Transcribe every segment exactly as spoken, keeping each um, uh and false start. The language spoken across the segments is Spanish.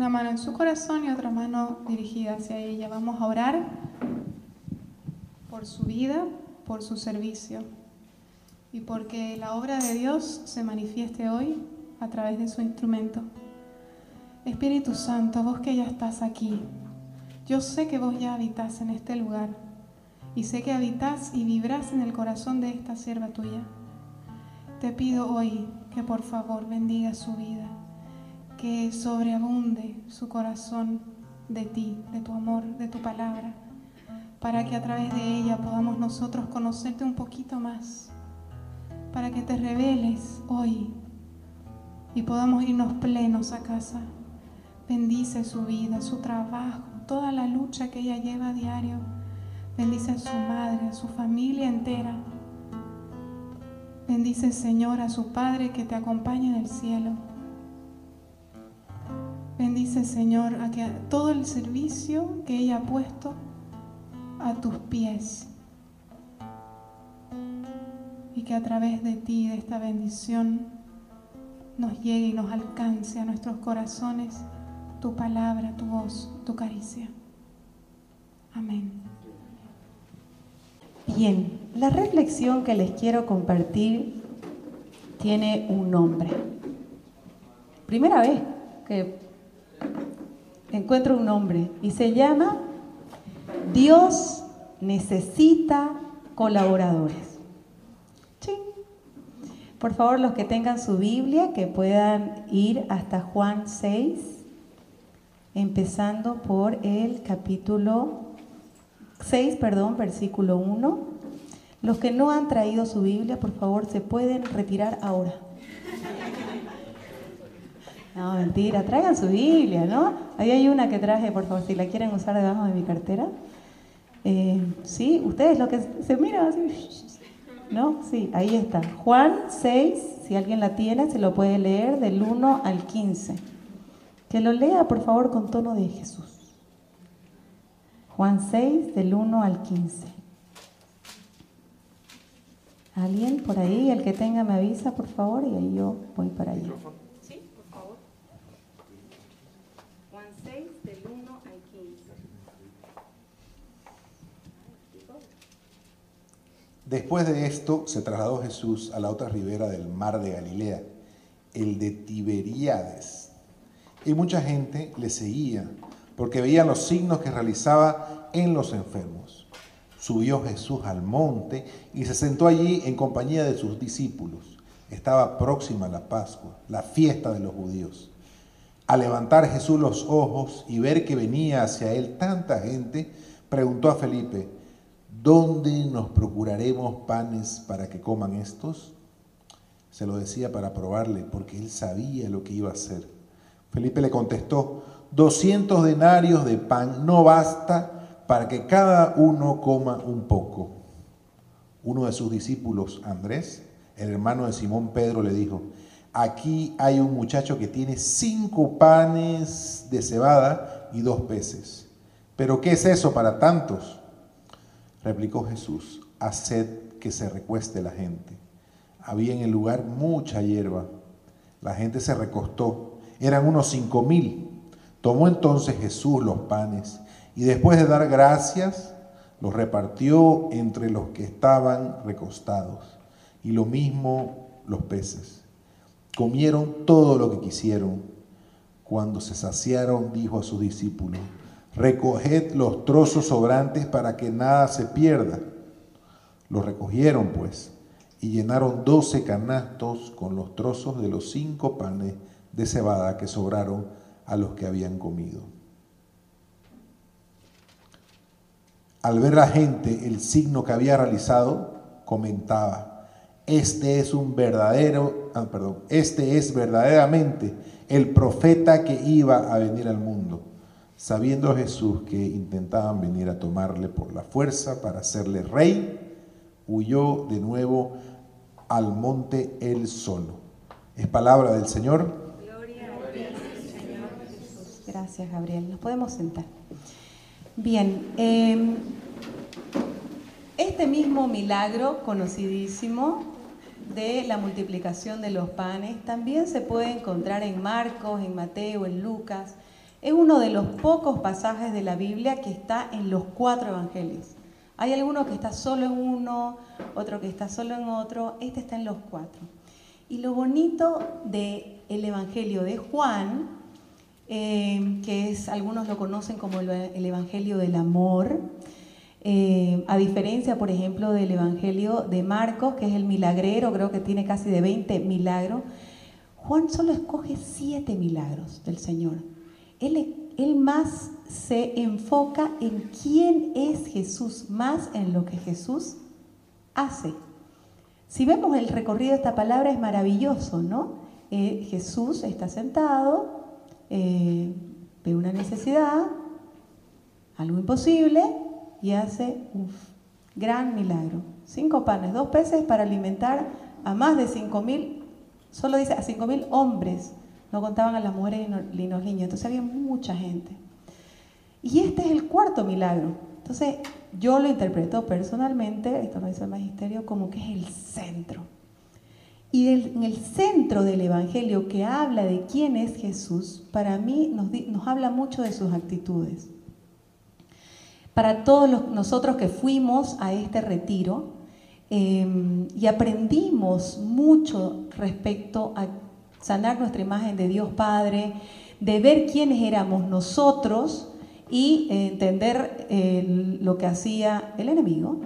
una mano en su corazón y otra mano dirigida hacia ella. Vamos a orar por su vida, por su servicio y porque la obra de Dios se manifieste hoy a través de su instrumento. Espíritu Santo, vos que ya estás aquí, yo sé que vos ya habitás en este lugar y sé que habitás y vibrás en el corazón de esta sierva tuya. Te pido hoy que por favor bendiga su vida, que sobreabunde su corazón de ti, de tu amor, de tu palabra, para que a través de ella podamos nosotros conocerte un poquito más, para que te reveles hoy y podamos irnos plenos a casa. Bendice su vida, su trabajo, toda la lucha que ella lleva a diario. Bendice a su madre, a su familia entera. Bendice, Señor, a su Padre que te acompaña en el cielo. Bendice, Señor, a que todo el servicio que ella ha puesto a tus pies. Y que a través de ti, de esta bendición, nos llegue y nos alcance a nuestros corazones tu palabra, tu voz, tu caricia. Amén. Bien, la reflexión que les quiero compartir tiene un nombre. Primera vez que encuentro un nombre y se llama Dios necesita colaboradores. ¿Sí? Por favor, los que tengan su Biblia, que puedan ir hasta Juan seis, empezando por el capítulo seis, perdón, versículo uno. Los que no han traído su Biblia, por favor, se pueden retirar ahora. No, mentira, traigan su Biblia, ¿no? Ahí hay una que traje, por favor, si la quieren usar debajo de mi cartera. Eh, sí, ustedes lo que se miran así, ¿no? Sí, ahí está. Juan seis, si alguien la tiene, se lo puede leer del uno al quince. Que lo lea, por favor, con tono de Jesús. Juan seis, del uno al quince. ¿Alguien por ahí? El que tenga me avisa, por favor, y ahí yo voy para allá. Sí, por favor. Juan seis, del uno al quince. Después de esto, se trasladó Jesús a la otra ribera del mar de Galilea, el de Tiberíades. Y mucha gente le seguía, porque veían los signos que realizaba en los enfermos. Subió Jesús al monte y se sentó allí en compañía de sus discípulos. Estaba próxima la Pascua, la fiesta de los judíos. Al levantar Jesús los ojos y ver que venía hacia él tanta gente, preguntó a Felipe: ¿dónde nos procuraremos panes para que coman estos? Se lo decía para probarle, porque él sabía lo que iba a hacer. Felipe le contestó: doscientos denarios de pan no basta para que cada uno coma un poco. Uno de sus discípulos, Andrés, el hermano de Simón Pedro, le dijo: aquí hay un muchacho que tiene cinco panes de cebada y dos peces. ¿Pero qué es eso para tantos? Replicó Jesús: haced que se recueste la gente. Había en el lugar mucha hierba. La gente se recostó. Eran unos cinco mil. Tomó entonces Jesús los panes y después de dar gracias, los repartió entre los que estaban recostados, y lo mismo los peces. Comieron todo lo que quisieron. Cuando se saciaron, dijo a sus discípulos: recoged los trozos sobrantes para que nada se pierda. Los recogieron, pues, y llenaron doce canastos con los trozos de los cinco panes de cebada que sobraron a los que habían comido. Al ver la gente el signo que había realizado, comentaba: este es un verdadero, ah, perdón, este es verdaderamente el profeta que iba a venir al mundo. Sabiendo Jesús que intentaban venir a tomarle por la fuerza para hacerle rey, huyó de nuevo al monte él solo. Es palabra del Señor. Gloria a ti, Señor Jesús. Gracias, Gabriel. Nos podemos sentar. Bien, eh, este mismo milagro conocidísimo de la multiplicación de los panes también se puede encontrar en Marcos, en Mateo, en Lucas. Es uno de los pocos pasajes de la Biblia que está en los cuatro evangelios. Hay alguno que está solo en uno, otro que está solo en otro, este está en los cuatro. Y lo bonito del evangelio de Juan, eh, que es, algunos lo conocen como el, el evangelio del amor, eh, a diferencia, por ejemplo, del evangelio de Marcos, que es el milagrero, creo que tiene casi de veinte milagros. Juan solo escoge siete milagros del Señor. Él, él más se enfoca en quién es Jesús, más en lo que Jesús hace. Si vemos el recorrido de esta palabra es maravilloso, ¿no? Eh, Jesús está sentado, eh, ve una necesidad, algo imposible, y hace un gran milagro. Cinco panes, dos peces para alimentar a más de cinco mil, solo dice a cinco mil hombres. No contaban a las mujeres y los niños, entonces había mucha gente. Y este es el cuarto milagro. Entonces yo lo interpreto personalmente, esto lo dice el magisterio, como que es el centro. Y el, en el centro del evangelio que habla de quién es Jesús, para mí nos, nos habla mucho de sus actitudes. Para todos los, nosotros que fuimos a este retiro eh, y aprendimos mucho respecto a sanar nuestra imagen de Dios Padre, de ver quiénes éramos nosotros y eh, entender eh, lo que hacía el enemigo.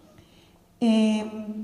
Eh,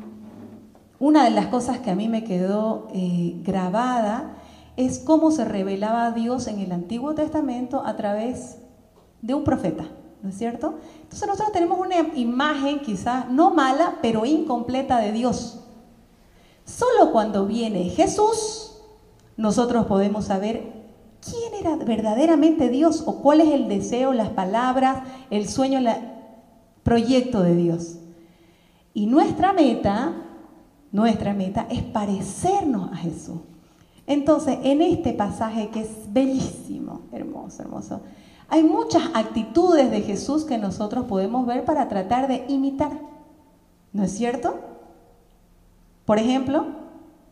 una de las cosas que a mí me quedó eh, grabada es cómo se revelaba a Dios en el Antiguo Testamento a través de un profeta, ¿no es cierto? Entonces nosotros tenemos una imagen quizás no mala, pero incompleta de Dios. Solo cuando viene Jesús, nosotros podemos saber quién era verdaderamente Dios o cuál es el deseo, las palabras, el sueño, el proyecto de Dios. Y nuestra meta, nuestra meta es parecernos a Jesús. Entonces, en este pasaje que es bellísimo, hermoso, hermoso, hay muchas actitudes de Jesús que nosotros podemos ver para tratar de imitar. ¿No es cierto? Por ejemplo,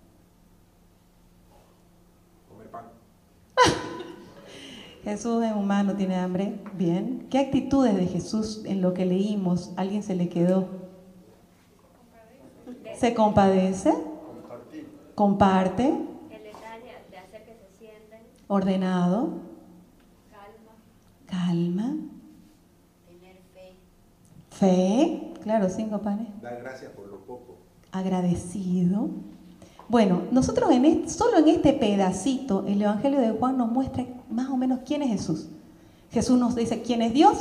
Jesús es humano, tiene hambre. Bien. ¿Qué actitudes de Jesús en lo que leímos? ¿Alguien se le quedó? Se compadece. Comparte. El detalle de hacer que se sienten. Ordenado. Calma. Calma. Tener fe. Fe. Claro, cinco panes. Dar gracias por lo poco. Agradecido. Bueno, nosotros en este, solo en este pedacito, el Evangelio de Juan nos muestra más o menos quién es Jesús. Jesús nos dice quién es Dios.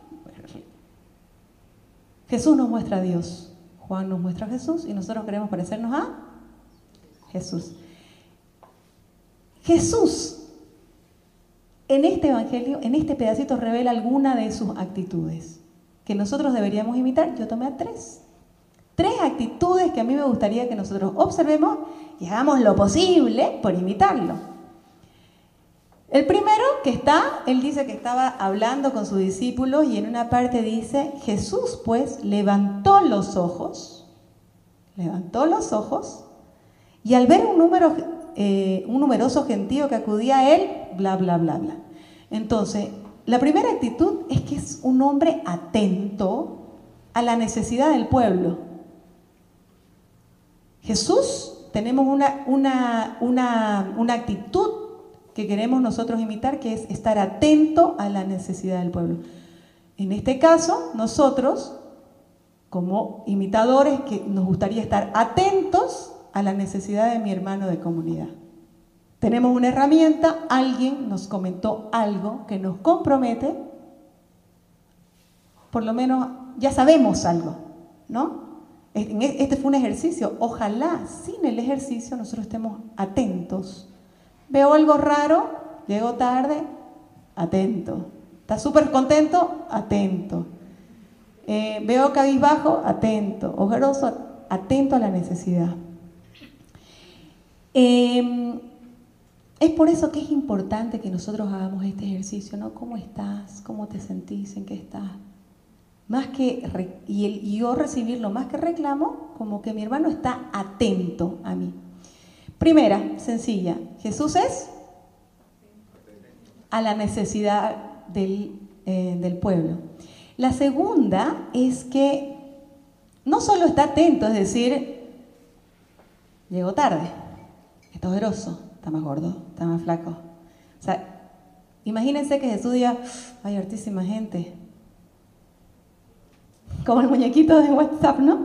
Jesús nos muestra a Dios. Juan nos muestra a Jesús y nosotros queremos parecernos a Jesús. Jesús, en este Evangelio, en este pedacito, revela alguna de sus actitudes que nosotros deberíamos imitar. Yo tomé a tres. Tres actitudes que a mí me gustaría que nosotros observemos y hagamos lo posible por imitarlo. El primero que está, él dice que estaba hablando con sus discípulos y en una parte dice, Jesús pues levantó los ojos, levantó los ojos y al ver un, número, eh, un numeroso gentío que acudía a él, bla, bla, bla, bla. Entonces, la primera actitud es que es un hombre atento a la necesidad del pueblo. Jesús, tenemos una, una, una, una actitud que queremos nosotros imitar, que es estar atento a la necesidad del pueblo. En este caso, nosotros, como imitadores, que nos gustaría estar atentos a la necesidad de mi hermano de comunidad. Tenemos una herramienta, alguien nos comentó algo que nos compromete, por lo menos ya sabemos algo, ¿no? Este fue un ejercicio. Ojalá sin el ejercicio nosotros estemos atentos. Veo algo raro, llego tarde, atento. ¿Está súper contento? Atento. Eh, veo cabizbajo, atento. Ojeroso, atento a la necesidad. Eh, es por eso que es importante que nosotros hagamos este ejercicio, ¿no? ¿Cómo estás? ¿Cómo te sentís? ¿En qué estás? Más que, y, el, y yo recibirlo más que reclamo, como que mi hermano está atento a mí. Primera, sencilla, Jesús es a la necesidad del, eh, del pueblo. La segunda es que no solo está atento, es decir, llegó tarde, está ojeroso, está más gordo, está más flaco. O sea, imagínense que Jesús diga, hay hartísima gente, como el muñequito de WhatsApp, ¿no?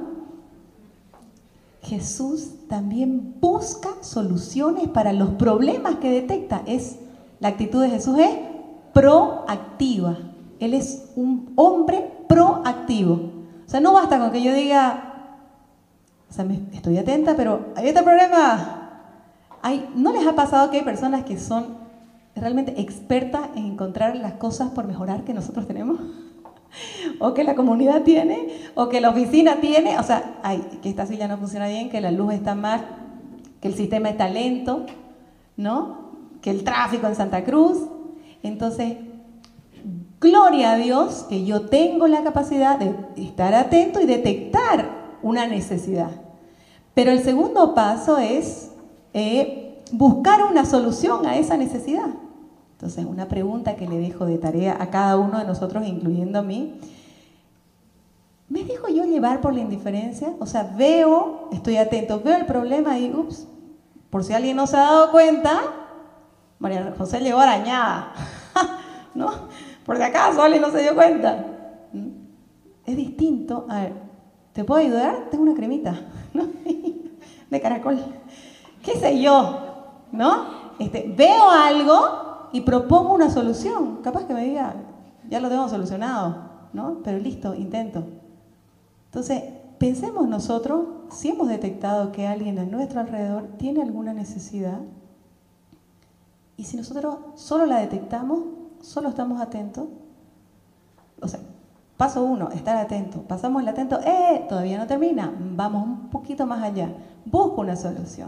Jesús también busca soluciones para los problemas que detecta. Es, la actitud de Jesús es proactiva. Él es un hombre proactivo. O sea, no basta con que yo diga, o sea, me, estoy atenta, pero hay este problema. Hay, ¿no les ha pasado que hay personas que son realmente expertas en encontrar las cosas por mejorar que nosotros tenemos? O que la comunidad tiene, o que la oficina tiene, o sea, ay, que esta silla no funciona bien, que la luz está mal, que el sistema está lento, ¿no? Que el tráfico en Santa Cruz. Entonces, gloria a Dios que yo tengo la capacidad de estar atento y detectar una necesidad. Pero el segundo paso es eh, buscar una solución a esa necesidad. Entonces, una pregunta que le dejo de tarea a cada uno de nosotros, incluyendo a mí. ¿Me dejo yo llevar por la indiferencia? O sea, veo, estoy atento, veo el problema y, ups, por si alguien no se ha dado cuenta, María José llegó arañada, ¿no? Por si acaso alguien no se dio cuenta. Es distinto. A ver, ¿te puedo ayudar? Tengo una cremita, ¿no? De caracol. ¿Qué sé yo? ¿No? Este, veo algo y propongo una solución. Capaz que me diga, ya lo tengo solucionado, ¿no? Pero listo, intento. Entonces, pensemos nosotros, si hemos detectado que alguien a nuestro alrededor tiene alguna necesidad, y si nosotros solo la detectamos, solo estamos atentos, o sea, paso uno, estar atento. Pasamos el atento, ¡eh! Todavía no termina. Vamos un poquito más allá. Busco una solución.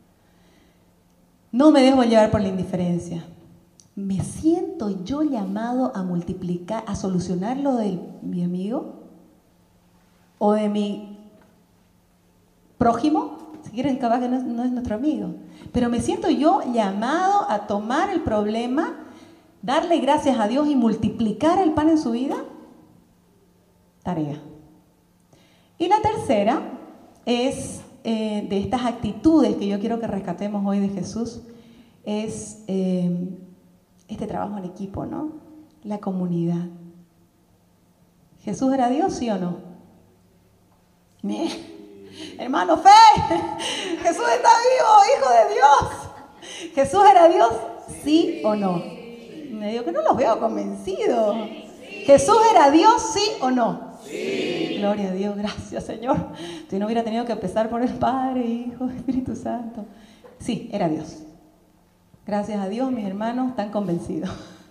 No me dejo llevar por la indiferencia. ¿Me siento yo llamado a multiplicar, a solucionar lo de mi amigo? ¿O de mi prójimo? Si quieren, capaz que no es, no es nuestro amigo. Pero me siento yo llamado a tomar el problema, darle gracias a Dios y multiplicar el pan en su vida. Tarea. Y la tercera es eh, de estas actitudes que yo quiero que rescatemos hoy de Jesús, es eh, este trabajo en equipo, ¿no? La comunidad. ¿Jesús era Dios, sí o no? Bien. Hermano, fe. Jesús está vivo, hijo de Dios. ¿Jesús era Dios, sí o no? Me digo que no los veo convencidos. ¿Jesús era Dios, sí o no? Sí. Gloria a Dios, gracias, Señor. Si no hubiera tenido que empezar por el Padre, Hijo, Espíritu Santo. Sí, era Dios. Gracias a Dios, mis hermanos están convencidos.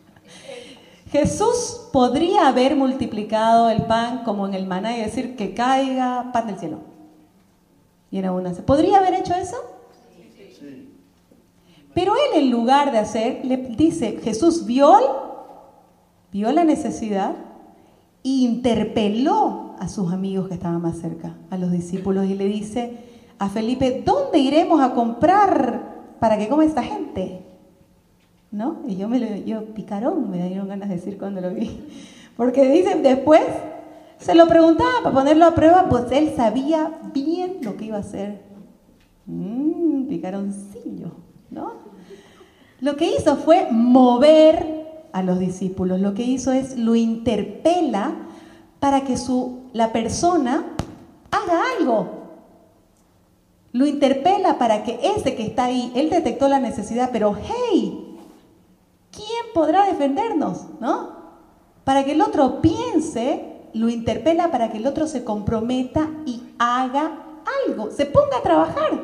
Jesús podría haber multiplicado el pan como en el maná y decir que caiga pan del cielo. Y en abundancia. ¿Podría haber hecho eso? Sí. Pero él, en lugar de hacer, le dice, Jesús vio, vio la necesidad e interpeló a sus amigos que estaban más cerca, a los discípulos, y le dice a Felipe, ¿dónde iremos a comprar para que coma esta gente? ¿No? Y yo, me lo, yo picarón me dieron ganas de decir cuando lo vi. Porque dicen después, se lo preguntaba para ponerlo a prueba, pues él sabía bien lo que iba a hacer. Mmm, picaroncillo, ¿no? Lo que hizo fue mover a los discípulos. Lo que hizo es, lo interpela para que su, la persona haga algo. Lo interpela para que ese que está ahí, él detectó la necesidad, pero hey, ¿quién podrá defendernos? ¿No? Para que el otro piense, lo interpela para que el otro se comprometa y haga algo, se ponga a trabajar,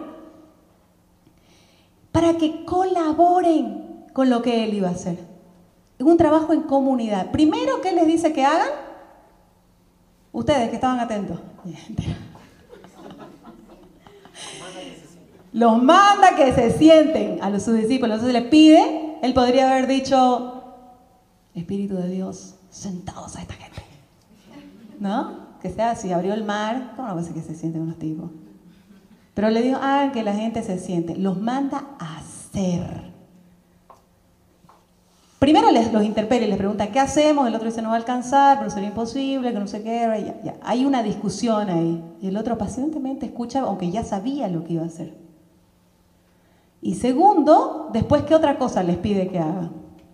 para que colaboren con lo que él iba a hacer. Un trabajo en comunidad. Primero, ¿qué les dice que hagan? Ustedes que estaban atentos. Los manda que se sienten a los sus discípulos. Entonces les pide, él podría haber dicho, Espíritu de Dios, sentados a esta gente. ¿No? Que sea, si abrió el mar, ¿cómo no va a ser que se sienten unos tipos? Pero le dijo, hagan que la gente se siente. Los manda a hacer. primero les, los interpela y les pregunta, ¿qué hacemos? El otro dice, no va a alcanzar, pero sería imposible, que no sé qué. Ya, ya. Hay una discusión ahí. Y el otro pacientemente escucha, aunque ya sabía lo que iba a hacer. Y segundo, después, ¿qué otra cosa les pide que hagan?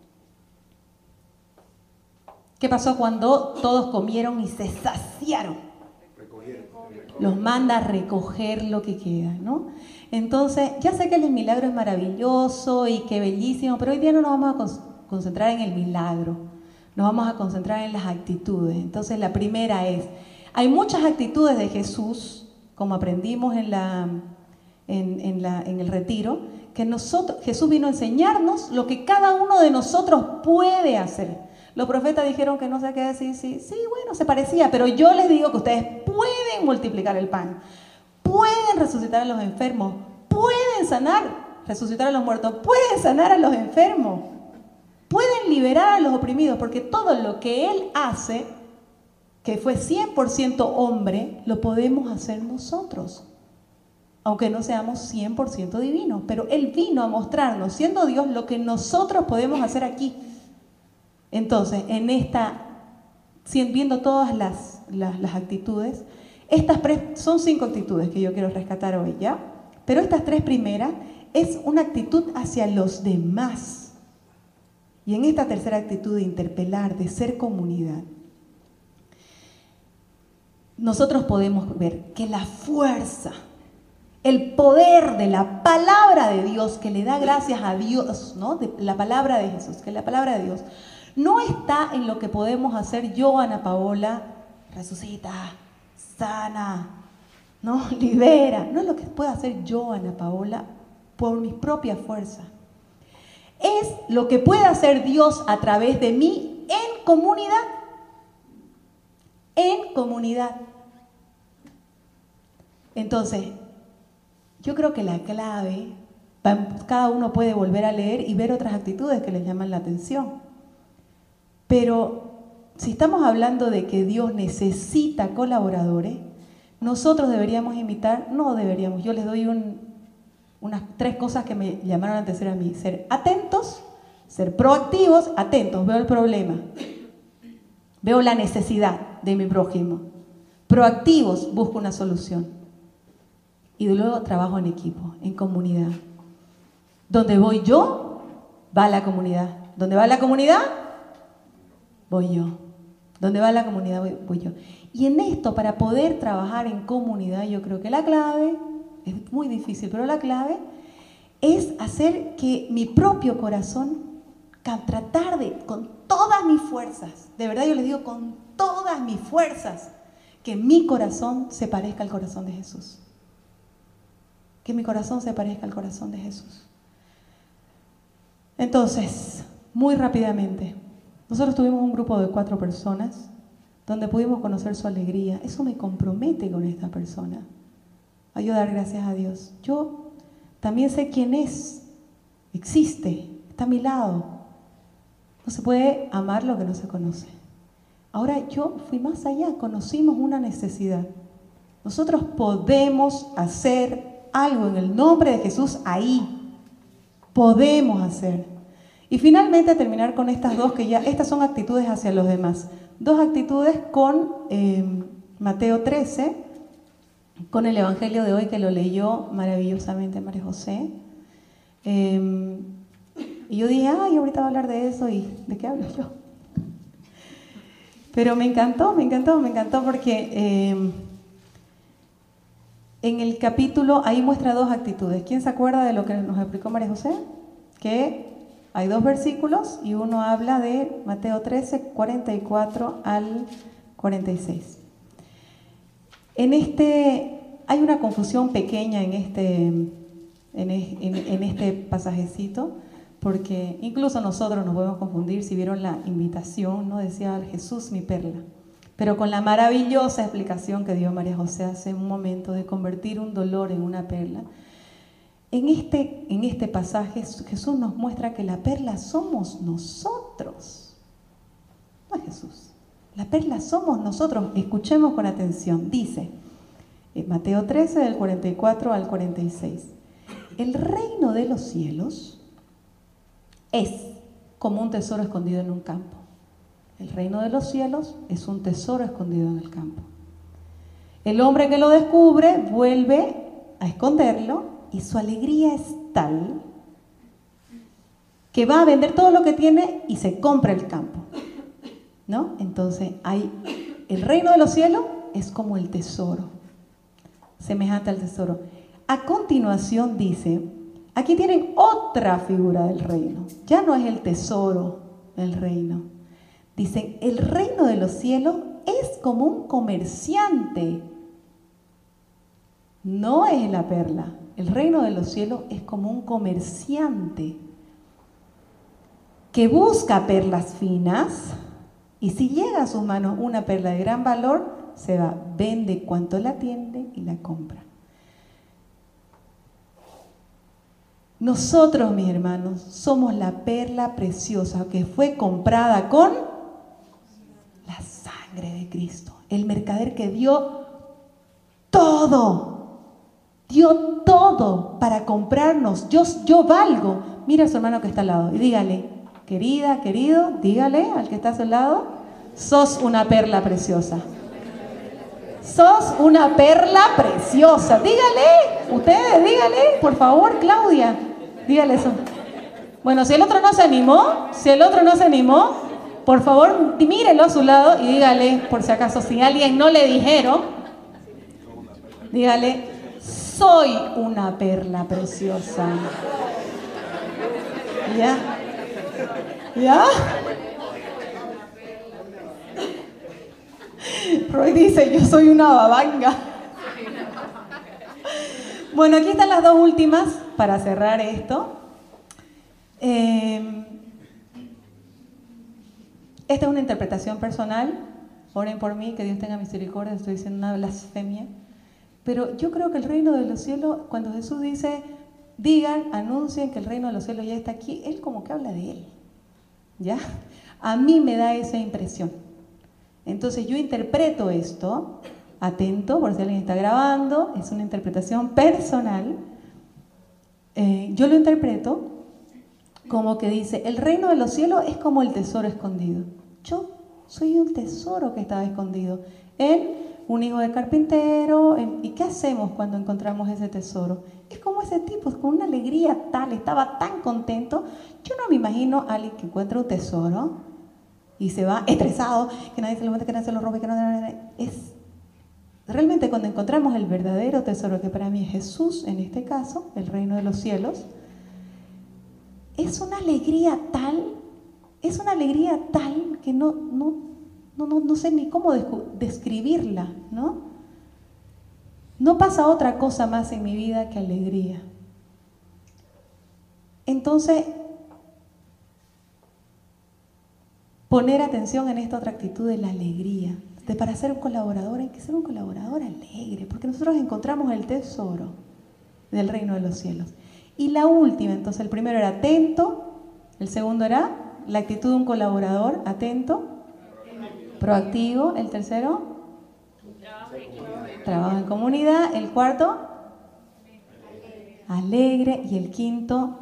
¿Qué pasó cuando todos comieron y se saciaron? Los manda a recoger lo que queda, ¿no? Entonces, ya sé que el milagro es maravilloso y que bellísimo, pero hoy día no nos vamos a concentrar en el milagro, nos vamos a concentrar en las actitudes. Entonces, la primera es, hay muchas actitudes de Jesús, como aprendimos en, la, en, en, la, en el retiro, que nosotros, Jesús vino a enseñarnos lo que cada uno de nosotros puede hacer. Los profetas dijeron que no sé qué decir, sí, sí, bueno, se parecía, pero yo les digo que ustedes pueden multiplicar el pan, pueden resucitar a los enfermos, pueden sanar, resucitar a los muertos, pueden sanar a los enfermos, pueden liberar a los oprimidos, porque todo lo que Él hace, que fue cien por ciento hombre, lo podemos hacer nosotros, aunque no seamos cien por ciento divinos, pero Él vino a mostrarnos, siendo Dios, lo que nosotros podemos hacer aquí. Entonces, en esta, viendo todas las, las, las actitudes, estas son cinco actitudes que yo quiero rescatar hoy, ¿ya? Pero estas tres primeras es una actitud hacia los demás. Y en esta tercera actitud de interpelar, de ser comunidad, nosotros podemos ver que la fuerza, el poder de la palabra de Dios, que le da gracias a Dios, ¿no? De la palabra de Jesús, que la palabra de Dios no está en lo que podemos hacer yo, Ana Paola, resucita, sana, ¿no? Libera. No es lo que puedo hacer yo, Ana Paola, por mis propias fuerzas. Es lo que puede hacer Dios a través de mí en comunidad. En comunidad. Entonces, yo creo que la clave, cada uno puede volver a leer y ver otras actitudes que les llaman la atención. Pero si estamos hablando de que Dios necesita colaboradores, nosotros deberíamos imitar, no deberíamos, yo les doy un, unas tres cosas que me llamaron la atención a mí. Ser atentos, ser proactivos, atentos, veo el problema, veo la necesidad de mi prójimo. Proactivos, busco una solución. Y luego trabajo en equipo, en comunidad. Donde voy yo, va la comunidad. Donde va la comunidad, voy yo. Donde va la comunidad, voy, voy yo. Y en esto, para poder trabajar en comunidad, yo creo que la clave, es muy difícil, pero la clave es hacer que mi propio corazón, tratar de, con todas mis fuerzas, de verdad yo les digo, con todas mis fuerzas, que mi corazón se parezca al corazón de Jesús. Que mi corazón se parezca al corazón de Jesús. Entonces, muy rápidamente, nosotros tuvimos un grupo de cuatro personas donde pudimos conocer su alegría. Eso me compromete con esta persona. A yo dar gracias a Dios. Yo también sé quién es, existe, está a mi lado. No se puede amar lo que no se conoce. Ahora yo fui más allá, conocimos una necesidad. Nosotros podemos hacer algo en el nombre de Jesús ahí. Podemos hacer. Y finalmente terminar con estas dos, que ya, estas son actitudes hacia los demás. Dos actitudes con eh, Mateo trece, con el Evangelio de hoy que lo leyó maravillosamente María José. Eh, y yo dije, ay, ahorita va a hablar de eso, ¿y de qué hablo yo? Pero me encantó, me encantó, me encantó porque eh, en el capítulo ahí muestra dos actitudes. ¿Quién se acuerda de lo que nos explicó María José? Que hay dos versículos y uno habla de Mateo trece, cuarenta y cuatro al cuarenta y seis. En este, hay una confusión pequeña en este, en, en, en este pasajecito, porque incluso nosotros nos podemos confundir. Si vieron la invitación, ¿no? Decía Jesús mi perla, pero con la maravillosa explicación que dio María José hace un momento de convertir un dolor en una perla. En este, en este pasaje Jesús nos muestra que la perla somos nosotros, no es Jesús. La perla somos nosotros. Escuchemos con atención. Dice en Mateo trece, del cuarenta y cuatro al cuarenta y seis. El reino de los cielos es como un tesoro escondido en un campo. El reino de los cielos es un tesoro escondido en el campo. El hombre que lo descubre vuelve a esconderlo y su alegría es tal que va a vender todo lo que tiene y se compra el campo, ¿no? Entonces, hay, el reino de los cielos es como el tesoro, semejante al tesoro. A continuación dice, aquí tienen otra figura del reino. Ya no es el tesoro del reino. Dicen, el reino de los cielos es como un comerciante. No es la perla. El reino de los cielos es como un comerciante que busca perlas finas y si llega a sus manos una perla de gran valor, se va, vende cuanto la tiende y la compra. Nosotros, mis hermanos, somos la perla preciosa que fue comprada con la sangre de Cristo. El mercader que dio todo, dio todo para comprarnos. Yo, yo valgo. Mira a su hermano que está al lado y dígale, querida, querido, dígale al que está a su lado, sos una perla preciosa. Sos una perla preciosa. Dígale, ustedes, dígale, por favor, Claudia. Dígale eso. Bueno, si el otro no se animó, si el otro no se animó, por favor, mírelo a su lado y dígale, por si acaso, si alguien no le dijeron, dígale, soy una perla preciosa. ¿Ya? ¿Ya? Roy dice, yo soy una babanga. Bueno, aquí están las dos últimas para cerrar esto. Eh, esta es una interpretación personal. Oren por mí, que Dios tenga misericordia, estoy diciendo una blasfemia. Pero yo creo que el reino de los cielos, cuando Jesús dice, digan, anuncien que el reino de los cielos ya está aquí, Él como que habla de Él. ¿Ya? A mí me da esa impresión. Entonces yo interpreto esto, atento, por si alguien está grabando, es una interpretación personal. Eh, yo lo interpreto como que dice, el reino de los cielos es como el tesoro escondido. Yo soy un tesoro que estaba escondido en un hijo de carpintero. En, ¿y qué hacemos cuando encontramos ese tesoro? Es como ese tipo, con una alegría tal, estaba tan contento. Yo no me imagino a alguien que encuentra un tesoro y se va estresado, que nadie se lo mete, que nadie se lo robe, que no... Es realmente cuando encontramos el verdadero tesoro, que para mí es Jesús, en este caso, el reino de los cielos, es una alegría tal, es una alegría tal que no, no, no, no, no sé ni cómo describirla, ¿no? No pasa otra cosa más en mi vida que alegría. Entonces, poner atención en esta otra actitud de la alegría. De para ser un colaborador hay que ser un colaborador alegre, porque nosotros encontramos el tesoro del reino de los cielos. Y la última, entonces el primero era atento, el segundo era la actitud de un colaborador atento, proactivo, el tercero, trabajo en comunidad, el cuarto, alegre, y el quinto,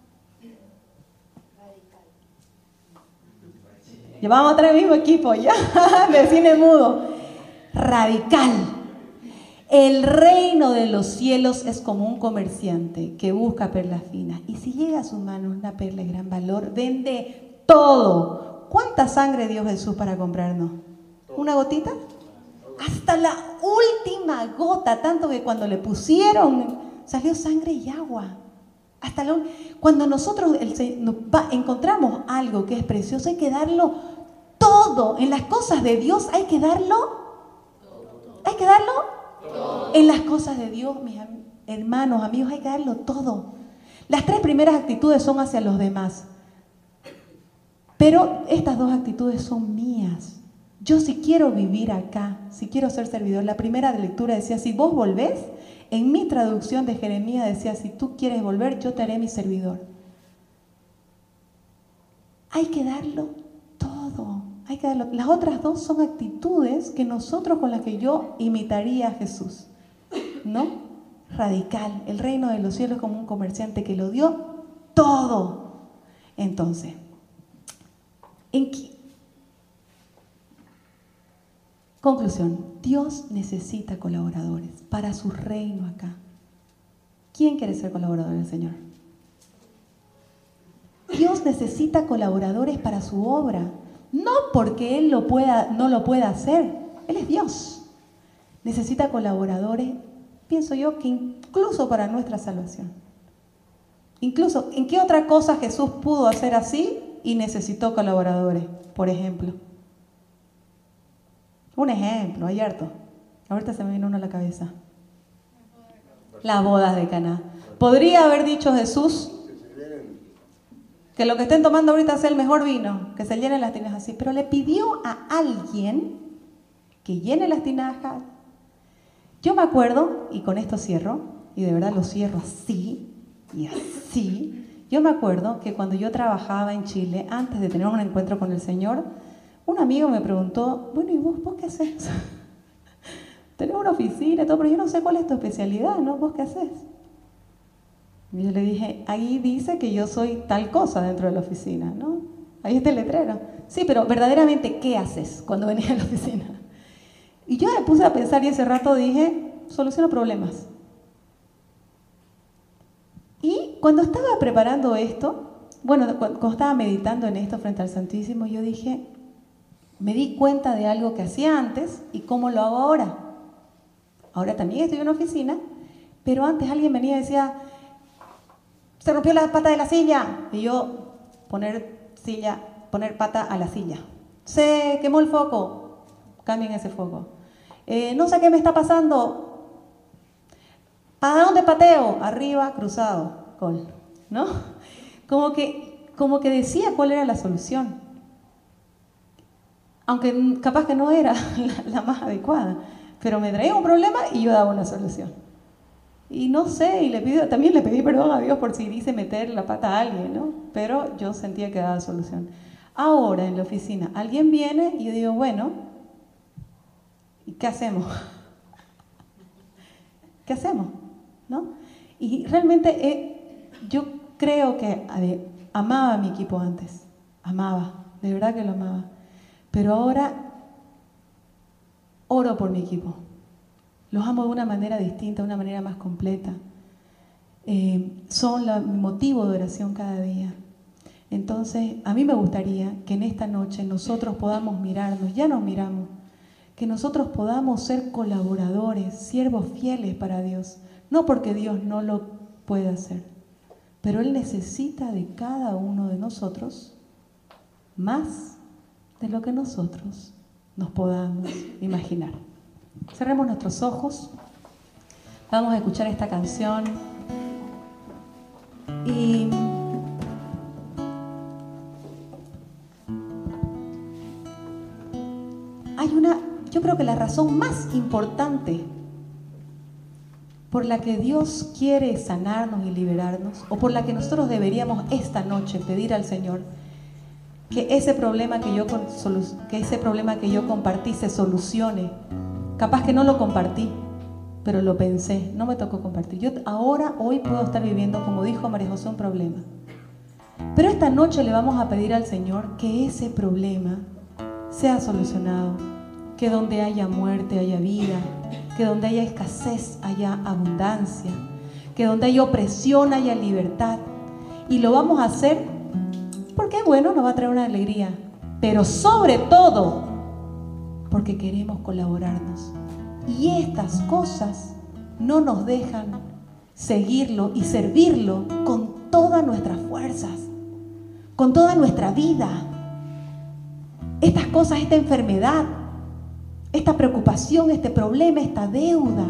llevamos otra vez mismo equipo, ya, de cine mudo. Radical. El reino de los cielos es como un comerciante que busca perlas finas. Y si llega a sus manos una perla de gran valor, vende todo. ¿Cuánta sangre dio Jesús para comprarnos? ¿Una gotita? Hasta la última gota, tanto que cuando le pusieron, salió sangre y agua. Hasta la, cuando nosotros el, nos va, encontramos algo que es precioso, hay que darlo todo. En las cosas de Dios hay que darlo. Hay que darlo todo. En las cosas de Dios, mis hermanos, amigos, hay que darlo todo. Las tres primeras actitudes son hacia los demás. Pero estas dos actitudes son mías. Yo si quiero vivir acá, si quiero ser servidor, la primera lectura decía, si vos volvés, en mi traducción de Jeremías decía, si tú quieres volver, yo te haré mi servidor. Hay que darlo todo. Hay que darlo. Las otras dos son actitudes que nosotros con las que yo imitaría a Jesús. ¿No? Radical. El reino de los cielos es como un comerciante que lo dio todo. Entonces, ¿En qué? Conclusión, Dios necesita colaboradores para su reino acá. ¿Quién quiere ser colaborador del Señor? Dios necesita colaboradores para su obra, no porque Él lo pueda, no lo pueda hacer. Él es Dios. Necesita colaboradores, pienso yo, que incluso para nuestra salvación. Incluso, ¿en qué otra cosa Jesús pudo hacer así y necesitó colaboradores? Por ejemplo. Un ejemplo, hay harto. Ahorita se me viene uno a la cabeza. Las bodas de Caná. ¿Podría haber dicho Jesús que lo que estén tomando ahorita sea el mejor vino, que se llenen las tinajas así? Pero le pidió a alguien que llene las tinajas. Yo me acuerdo, y con esto cierro, y de verdad lo cierro así y así. Yo me acuerdo que cuando yo trabajaba en Chile, antes de tener un encuentro con el Señor, un amigo me preguntó, bueno, ¿y vos, vos qué haces? Tenés una oficina y todo, pero yo no sé cuál es tu especialidad, ¿no? ¿Vos qué haces? Y yo le dije, ahí dice que yo soy tal cosa dentro de la oficina, ¿no? Ahí está el letrero. Sí, pero verdaderamente, ¿qué haces cuando venís a la oficina? Y yo me puse a pensar y ese rato dije, soluciono problemas. Y cuando estaba preparando esto, bueno, cuando estaba meditando en esto frente al Santísimo, yo dije, me di cuenta de algo que hacía antes y cómo lo hago ahora. Ahora también estoy en una oficina, pero antes alguien venía y decía, se rompió la pata de la silla. Y yo, poner silla, poner pata a la silla. Se quemó el foco, cambien ese foco. Eh, no sé qué me está pasando. ¿Para dónde pateo? Arriba, cruzado, col, ¿no? Como que, como que decía cuál era la solución. Aunque capaz que no era la, la más adecuada, pero me traía un problema y yo daba una solución. Y no sé, y le pido, también le pedí perdón a Dios por si dice meter la pata a alguien, ¿no? Pero yo sentía que daba solución. Ahora en la oficina, alguien viene y yo digo, bueno, ¿y qué hacemos? ¿Qué hacemos? ¿No? Y realmente eh, yo creo que ver, amaba a mi equipo antes, amaba, de verdad que lo amaba. Pero ahora oro por mi equipo. Los amo de una manera distinta, de una manera más completa. Eh, son la, mi motivo de oración cada día. Entonces, a mí me gustaría que en esta noche nosotros podamos mirarnos, ya nos miramos, que nosotros podamos ser colaboradores, siervos fieles para Dios. No porque Dios no lo pueda hacer, pero Él necesita de cada uno de nosotros más de lo que nosotros nos podamos imaginar. Cerremos nuestros ojos, vamos a escuchar esta canción y hay una, yo creo que la razón más importante por la que Dios quiere sanarnos y liberarnos, o por la que nosotros deberíamos esta noche pedir al Señor que ese problema que yo, que ese problema que yo compartí se solucione. Capaz que no lo compartí, pero lo pensé, no me tocó compartir. Yo ahora, hoy puedo estar viviendo, como dijo María José, un problema. Pero esta noche le vamos a pedir al Señor que ese problema sea solucionado, que donde haya muerte haya vida, que donde haya escasez haya abundancia, que donde haya opresión haya libertad. Y lo vamos a hacer porque, bueno, nos va a traer una alegría, pero sobre todo porque queremos colaborarnos. Y estas cosas no nos dejan seguirlo y servirlo con todas nuestras fuerzas, con toda nuestra vida. Estas cosas, esta enfermedad, esta preocupación, este problema, esta deuda,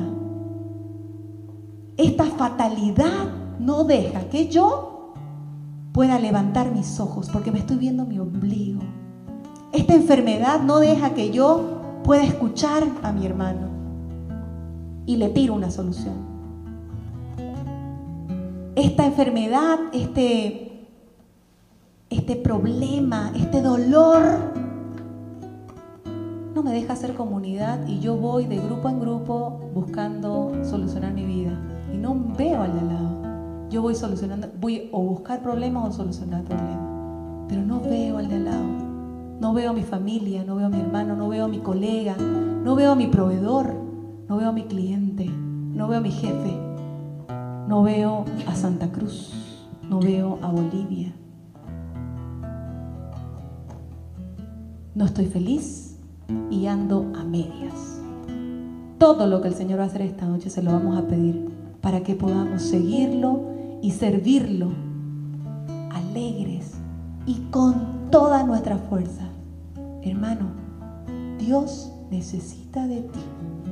esta fatalidad no deja que yo pueda levantar mis ojos porque me estoy viendo mi ombligo. Esta enfermedad no deja que yo pueda escuchar a mi hermano y le tiro una solución. Esta enfermedad, este, este problema, este dolor no me deja hacer comunidad y yo voy de grupo en grupo buscando solucionar mi vida y no veo al de al lado. Yo voy solucionando, voy o buscar problemas o solucionar problemas, pero no veo al de al lado. No veo a mi familia, no veo a mi hermano, no veo a mi colega, no veo a mi proveedor, no veo a mi cliente, no veo a mi jefe, no veo a Santa Cruz, no veo a Bolivia. No estoy feliz y ando a medias. Todo lo que el Señor va a hacer esta noche se lo vamos a pedir para que podamos seguirlo y servirlo alegres y con toda nuestra fuerza. Hermano, Dios necesita de ti.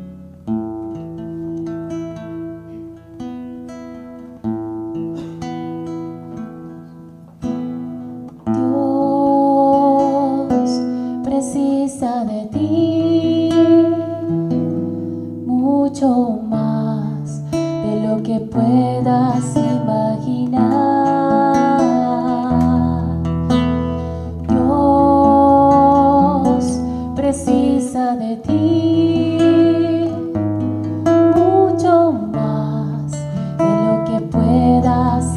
Dios precisa de ti mucho más de lo que puedas imaginar. Dios precisa de ti mucho más de lo que puedas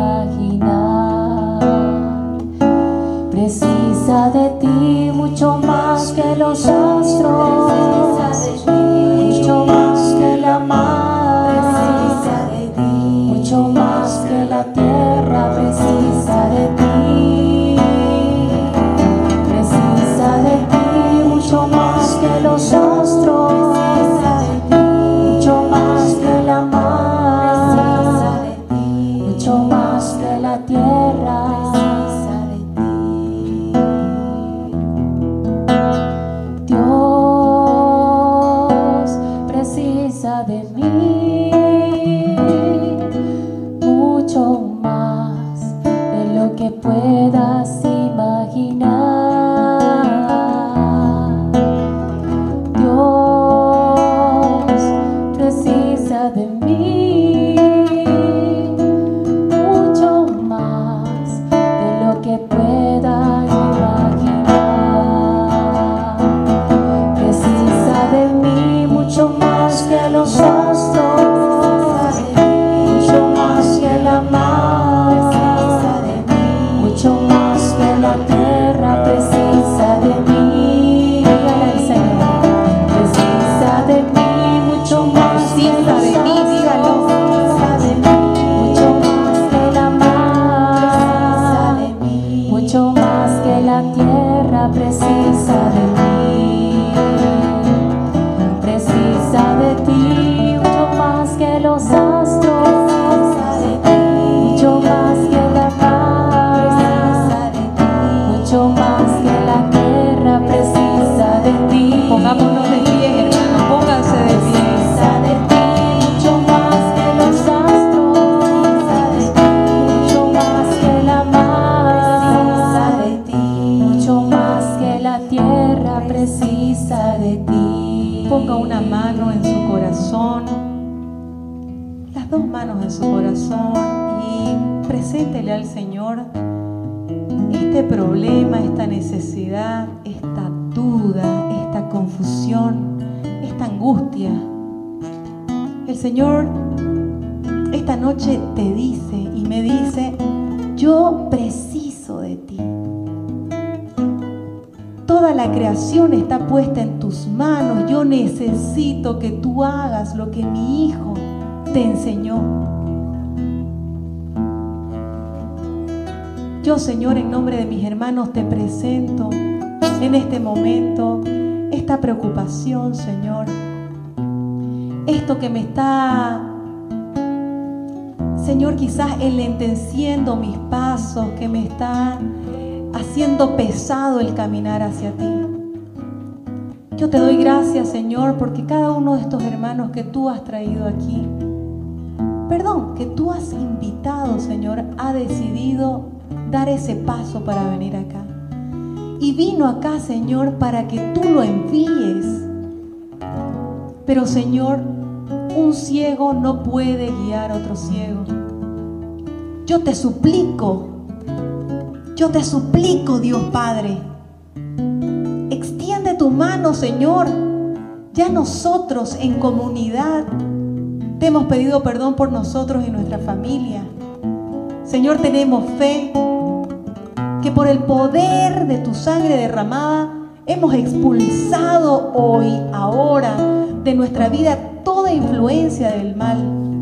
imaginar. Precisa de ti mucho más que los astros, mucho más que la mar, mucho más que la tierra. Precisa de ti, precisa de ti mucho más que los astros, mucho más que la mar, mucho más que la tierra. Dios precisa de mí mucho más de lo que puedas imaginar. Dios precisa de mí mucho más de lo que pueda imaginar. Precisa de mí mucho más que los astros, mucho más que la mar, mucho más que la tierra. Precisa de mí, precisa de mí mucho más que los astros, mucho más que la mar, mucho más que la tierra. Precisa de mí, precisa de ti mucho más que los astros, mucho más que la mar, mucho más que la tierra. Precisa de ti. Pongámonos de pie, hermano, pónganse de pie. Precisa de ti mucho más que los astros, mucho más que la mar, mucho más que la tierra. Precisa de ti. Ponga una mano en su corazón, las dos manos en su corazón, y preséntele al Señor este problema, esta necesidad, esta duda, esta confusión, esta angustia. El Señor esta noche te dice y me dice: yo preciso de ti. Toda la creación está puesta en tus manos. Yo necesito que tú hagas lo que mi Hijo te enseñó. Yo, Señor, en nombre de mis hermanos, te presento en este momento esta preocupación, Señor. Esto que me está, Señor, quizás enlenteciendo mis pasos, que me está haciendo pesado el caminar hacia ti. Yo te doy gracias, Señor, porque cada uno de estos hermanos que tú has traído aquí, perdón, que tú has invitado, Señor, ha decidido dar ese paso para venir acá. Y vino acá, Señor, para que tú lo envíes. Pero, Señor, un ciego no puede guiar a otro ciego. Yo te suplico, yo te suplico, Dios Padre, extiende tu mano, Señor. Ya nosotros en comunidad te hemos pedido perdón por nosotros y nuestra familia. Señor, tenemos fe, que por el poder de tu sangre derramada hemos expulsado hoy, ahora, de nuestra vida toda influencia del mal.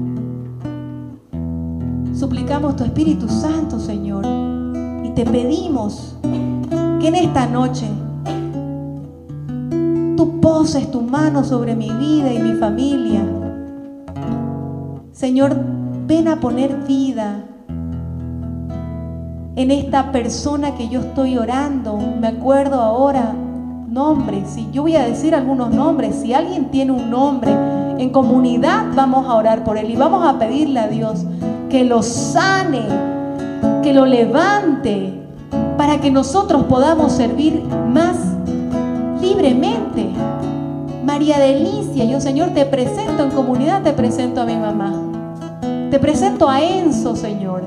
Suplicamos tu Espíritu Santo, Señor, y te pedimos que en esta noche tú poses tu mano sobre mi vida y mi familia. Señor, ven a poner vida en esta persona que yo estoy orando. Me acuerdo ahora nombres, si yo voy a decir algunos nombres, si alguien tiene un nombre, en comunidad vamos a orar por él y vamos a pedirle a Dios que lo sane, que lo levante, para que nosotros podamos servir más libremente. María Delicia, yo, Señor, te presento en comunidad, te presento a mi mamá, te presento a Enzo, Señor,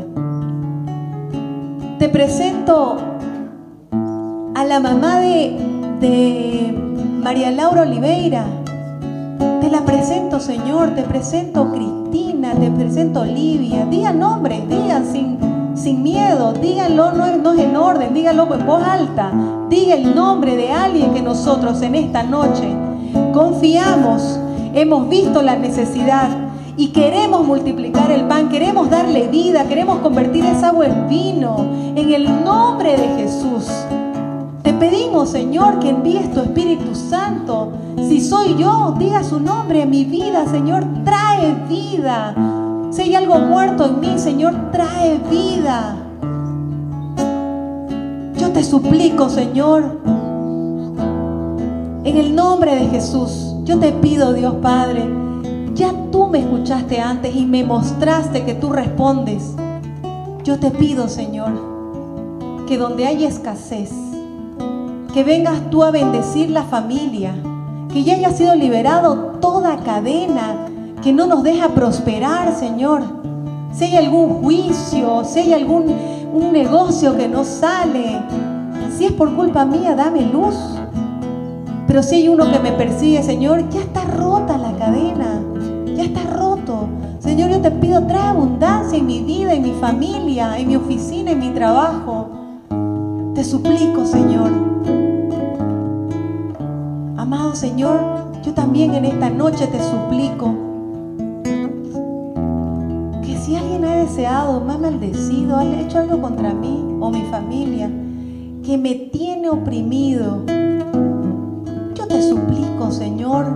te presento a la mamá de, de María Laura Oliveira, te la presento, Señor, te presento Cristina, te presento Olivia. Digan nombres, digan sin, sin miedo, díganlo, no, no es en orden, díganlo en voz alta. Diga el nombre de alguien que nosotros en esta noche confiamos, hemos visto la necesidad y queremos multiplicar el pan, queremos darle vida, queremos convertir esa agua en vino, en el nombre de Jesús. Te pedimos, Señor, que envíes tu Espíritu Santo. Si soy yo, diga su nombre a mi vida, Señor, trae vida. Si hay algo muerto en mí, Señor, trae vida. Yo te suplico, Señor, en el nombre de Jesús, yo te pido, Dios Padre, ya tú me escuchaste antes y me mostraste que tú respondes. Yo te pido, Señor, que donde hay escasez, que vengas tú a bendecir la familia, que ya haya sido liberado toda cadena que no nos deja prosperar, Señor. Si hay algún juicio, si hay algún un negocio que no sale, si es por culpa mía, dame luz. Pero si hay uno que me persigue, Señor, ya está rota la cadena, ya está roto. Señor, yo te pido, trae abundancia en mi vida, en mi familia, en mi oficina, en mi trabajo. Te suplico, Señor. Amado Señor, yo también en esta noche te suplico que si alguien ha deseado, me ha maldecido, ha hecho algo contra mí o mi familia, que me tiene oprimido, yo te suplico, Señor,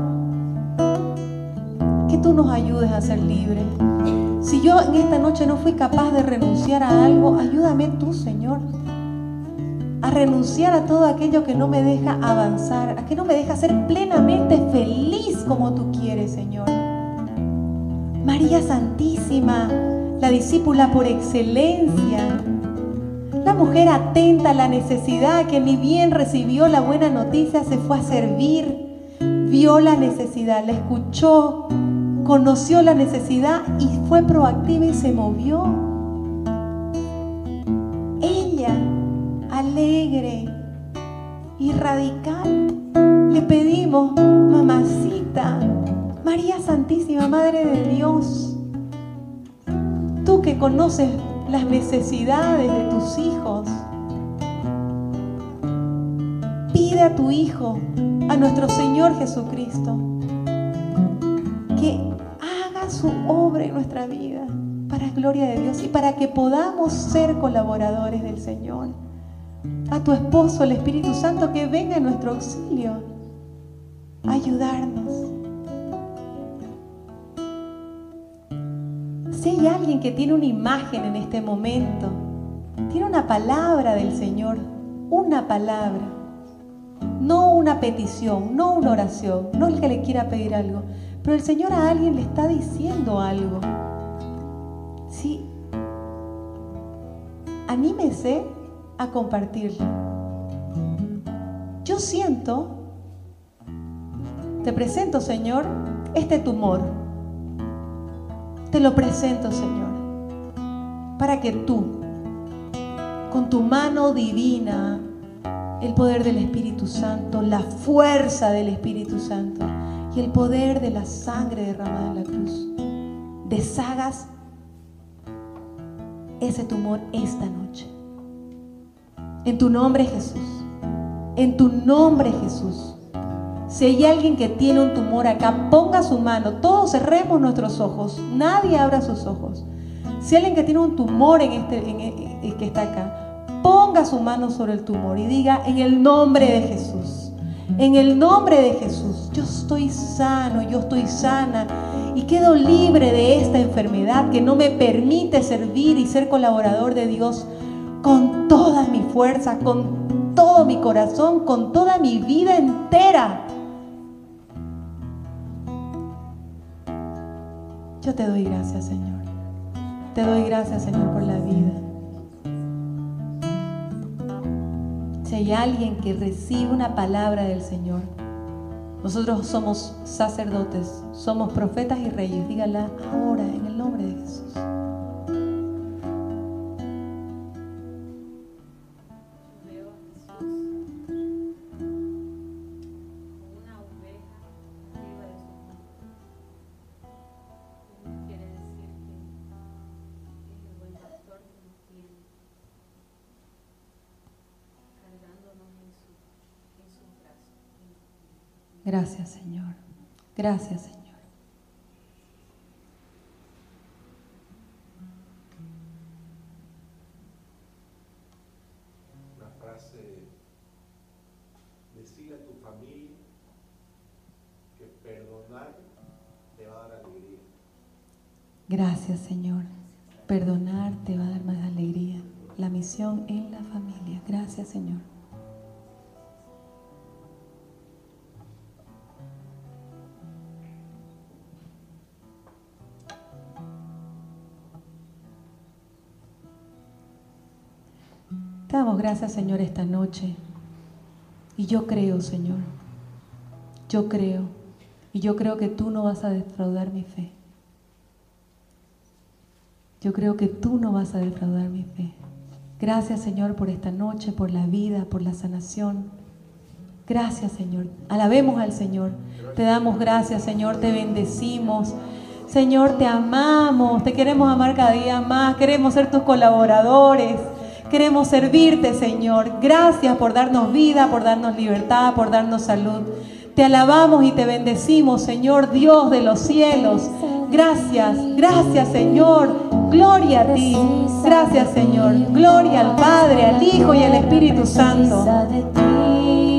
que tú nos ayudes a ser libres. Si yo en esta noche no fui capaz de renunciar a algo, ayúdame tú, Señor, a renunciar a todo aquello que no me deja avanzar, a que no me deja ser plenamente feliz como tú quieres, Señor. María Santísima, la discípula por excelencia, la mujer atenta a la necesidad, que ni bien recibió la buena noticia, se fue a servir, vio la necesidad, la escuchó, conoció la necesidad y fue proactiva y se movió. Ella, alegre y radical, le pedimos, mamacita, María Santísima, Madre de Dios, tú que conoces las necesidades de tus hijos, pide a tu Hijo, a nuestro Señor Jesucristo, que haga su obra en nuestra vida para gloria de Dios y para que podamos ser colaboradores del Señor. A tu esposo, el Espíritu Santo, que venga en nuestro auxilio a ayudarnos. Si hay alguien que tiene una imagen en este momento, tiene una palabra del Señor, una palabra, no una petición, no una oración, no el que le quiera pedir algo, pero el Señor a alguien le está diciendo algo. Sí, anímese a compartirla. Yo siento, te presento, Señor, este tumor. Te lo presento, Señor, para que tú, con tu mano divina, el poder del Espíritu Santo, la fuerza del Espíritu Santo y el poder de la sangre derramada en la cruz, deshagas ese tumor esta noche. En tu nombre, Jesús. En tu nombre, Jesús. Si hay alguien que tiene un tumor acá, ponga su mano. Todos cerremos nuestros ojos. Nadie abra sus ojos. Si hay alguien que tiene un tumor en este, en, en, en, que está acá, ponga su mano sobre el tumor y diga: en el nombre de Jesús, en el nombre de Jesús, yo estoy sano, yo estoy sana y quedo libre de esta enfermedad que no me permite servir y ser colaborador de Dios con todas mis fuerzas, con todo mi corazón, con toda mi vida entera. Yo te doy gracias, Señor. Te doy gracias, Señor, por la vida. Si hay alguien que recibe una palabra del Señor, nosotros somos sacerdotes, somos profetas y reyes. Dígala ahora en el nombre de Jesús. Gracias, Señor. Gracias, Señor. Una frase: decirle a tu familia que perdonar te va a dar alegría. Gracias, Señor. Perdonar te va a dar más alegría. La misión en la familia. Gracias, Señor. Te damos gracias, Señor, esta noche. Y yo creo, Señor, yo creo, y yo creo que tú no vas a defraudar mi fe. Yo creo que tú no vas a defraudar mi fe. Gracias, Señor, por esta noche, por la vida, por la sanación. Gracias, Señor. Alabemos al Señor. Te damos gracias, Señor, te bendecimos. Señor, te amamos, te queremos amar cada día más, queremos ser tus colaboradores. Queremos servirte, Señor. Gracias por darnos vida, por darnos libertad, por darnos salud. Te alabamos y te bendecimos, Señor, Dios de los cielos. Gracias, gracias, Señor. Gloria a ti. Gracias, Señor. Gloria al Padre, al Hijo y al Espíritu Santo.